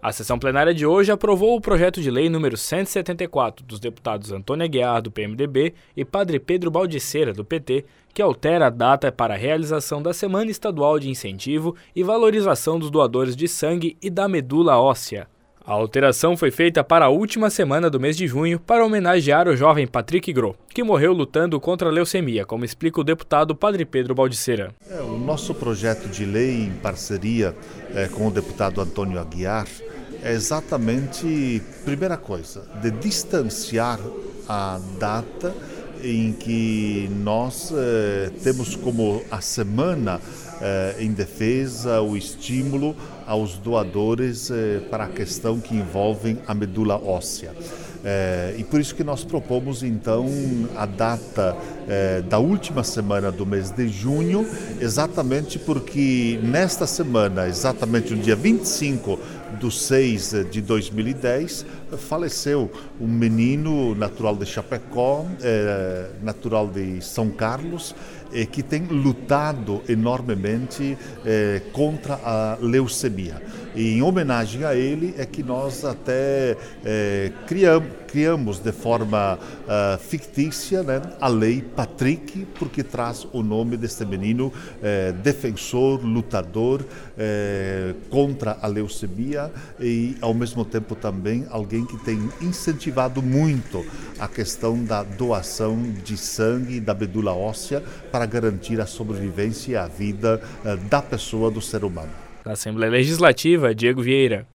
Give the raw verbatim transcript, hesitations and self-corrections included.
A sessão plenária de hoje aprovou o projeto de lei número cento e setenta e quatro dos deputados Antônio Aguiar, do P M D B, e Padre Pedro Baldiceira, do P T, que altera a data para a realização da Semana Estadual de Incentivo e Valorização dos Doadores de Sangue e da Medula Óssea. A alteração foi feita para a última semana do mês de junho para homenagear o jovem Patrick Gros, que morreu lutando contra a leucemia, como explica o deputado Padre Pedro Baldiceira. É, o nosso projeto de lei, em parceria é, com o deputado Antônio Aguiar, é exatamente, primeira coisa, de distanciar a data em que nós eh, temos como a semana eh, em defesa, o estímulo aos doadores eh, para a questão que envolve a medula óssea. É, e por isso que nós propomos então a data é, da última semana do mês de junho, exatamente porque nesta semana, exatamente no dia vinte e cinco de seis de dois mil e dez, faleceu um menino natural de Chapecó, é, natural de São Carlos, é, que tem lutado enormemente é, contra a leucemia. E em homenagem a ele é que nós até é, criamos, criamos de forma uh, fictícia, né, a lei Patrick, porque traz o nome deste menino é, defensor, lutador é, contra a leucemia e ao mesmo tempo também alguém que tem incentivado muito a questão da doação de sangue da medula óssea para garantir a sobrevivência e a vida uh, da pessoa, do ser humano. Da Assembleia Legislativa, Diego Vieira.